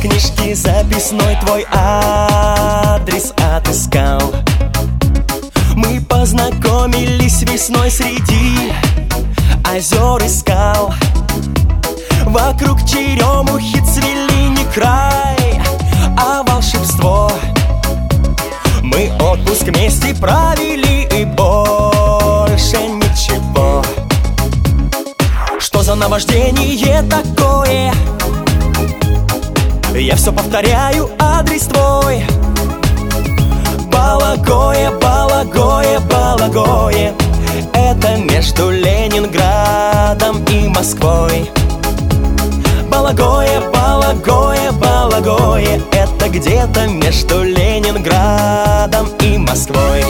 книжке записной твой адрес отыскал. Мы познакомились весной среди озер и скал. Вокруг черемухи цвели не край, а волшебство. Мы отпуск вместе провели и больше ничего. Что за наваждение такое? Я все повторяю адрес твой. Балагое, Балагое, Балагое. Это между Ленинградом и Москвой. Балагое, Балагое, Балагое. Это где-то между Ленинградом и Москвой.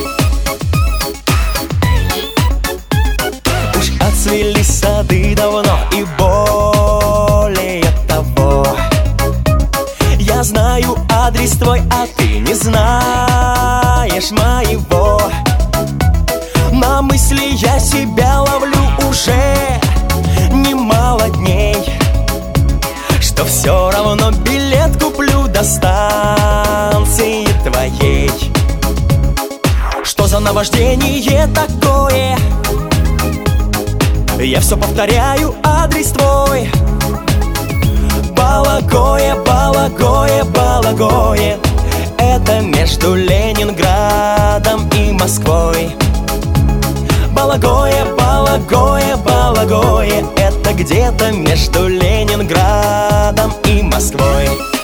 Уж отцвели сады давно и более того. Я знаю адрес твой, а ты не знаешь моего. На мысли я себя ловлю уже немало дней, что все равно билет куплю до станции твоей. Что за наваждение такое? Я все повторяю адрес твой. Балагое, Балагое, Балагое. Это между Ленинградом и Москвой. Балагое, Балагое, Балагое. Это где-то между Ленинградом и Москвой.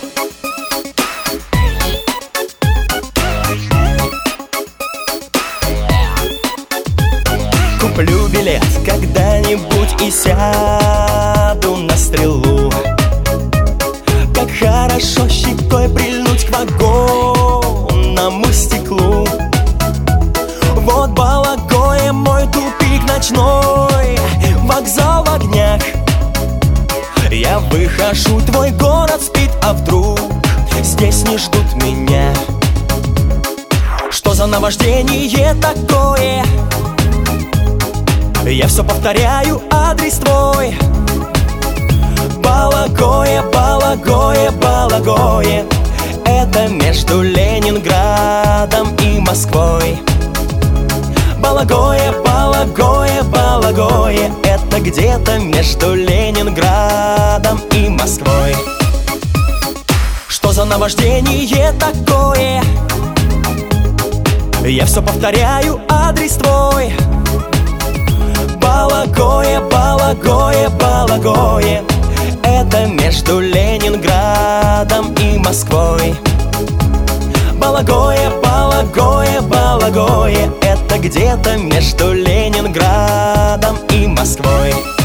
Куплю билет когда-нибудь и сяду на стрелу. Как хорошо щекой прильнуть к вагонному стеклу. Вот Балагое, мой тупик ночной, вокзал в огнях. Я выхожу, твой город спит, а вдруг здесь не ждут меня? Что за наваждение такое? Я все повторяю адрес твой. Балагое, Балагое, Балагое. Это между Ленинградом и Москвой. Балагое, Балагое, Балагое. Это где-то между Ленинградом и Москвой. Что за наваждение такое? Я все повторяю адрес твой. Балагое, Балагое, Балагое. Это между Ленинградом и Москвой. Балагое, Балагое, Балагое. Это где-то между Ленинградом и Москвой.